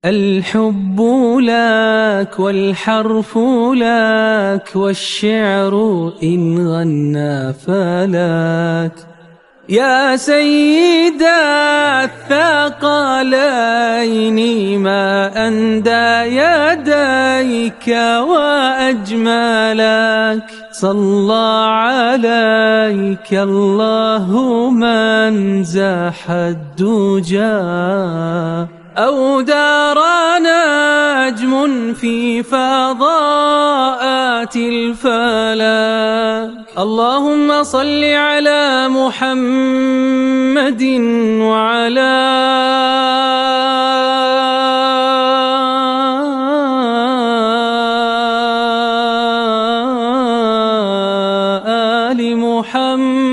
الحب لك والحرف لك والشعر إن غنى فلك. يا سيد الثقلين ما أندى يديك وأجملك. صلى عليك الله من زاح الدجى أو دار نجم في فضاءات الفلك. اللهم صل على محمد وعلى آل محمد